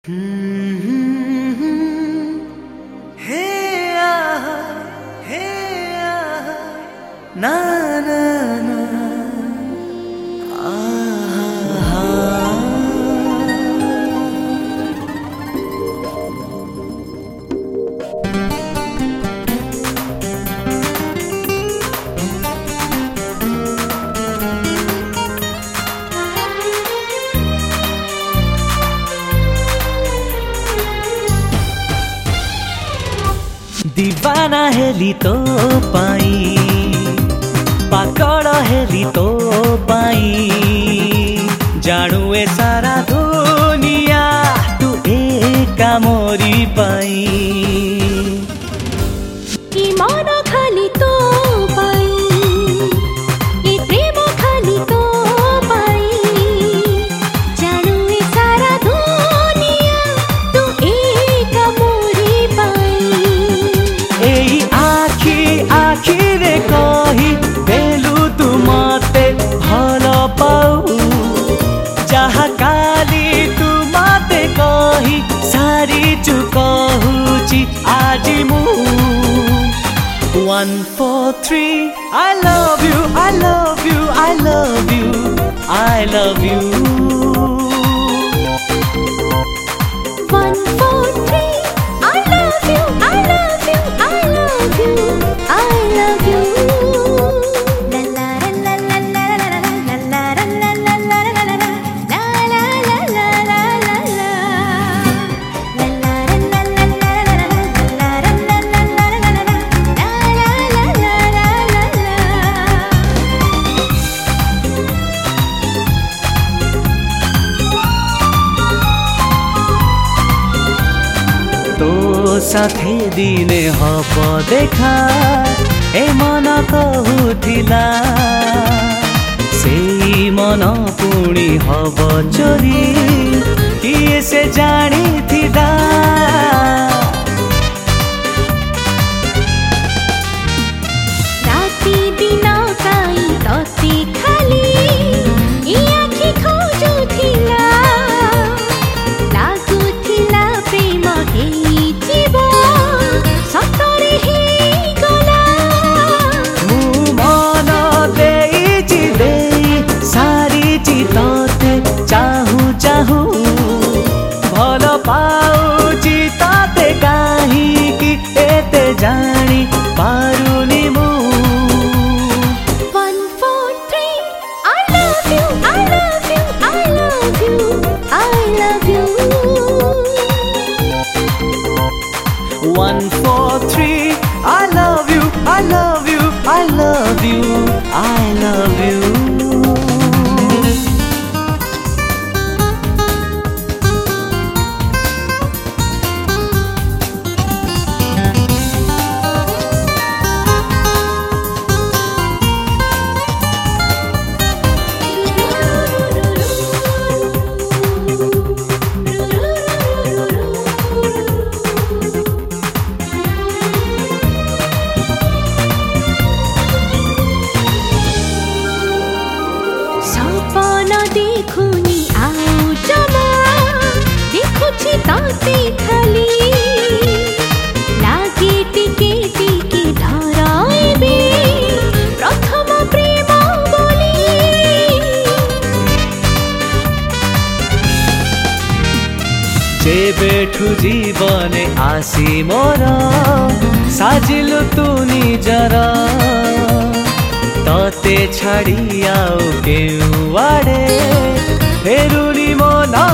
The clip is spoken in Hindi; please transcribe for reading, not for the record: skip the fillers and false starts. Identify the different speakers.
Speaker 1: ना ना ना दीवाना हेली तो पाई पाकड़ हेली तो पाई जानू ए सारा दुनिया तू एका मोरी पाई
Speaker 2: कि मन खाली तो पाई ये प्रेम खाली तो पाई जानू ए सारा दुनिया तू एका मोरी पाई
Speaker 1: एई आखी आखी रे कही देलु तू मते भल पाऊ जहा काली तू मते कही सारी चुकहुची आज मु 1 4 3 I love you I love you I love you I love you
Speaker 2: 1 4 3 I love you I love you I love you I love you la la la la la la la la la la la la la la
Speaker 1: तो साथे दिने हब देखा ए मन कहूथिला सेई मन पुणी हब चोरी किए से जानी थिला
Speaker 2: राती दिन काई तती खाली ई आखि खोजुथिला लागुथिला प्रेम हेई जीवो सतरे हेई गला
Speaker 1: मु मन देइछि देई सारी चितते चाहू चाहू भल पाउछि ताते काहीकि एते जानी पारुनी मु
Speaker 2: 1 4 3 I love you I love you I love you I love you
Speaker 1: 1 4 3 I love you I love you I love you I love you
Speaker 2: सपन देखुनी आउ जमा देखुछि ताते खाली लागे टिके टिके धराइबे प्रथम प्रेम बोली
Speaker 1: जेबेठु जीवने आसी मोर साजिलु तू निजर तते छाड़ी आउ केउ आड़े फेरुनी मन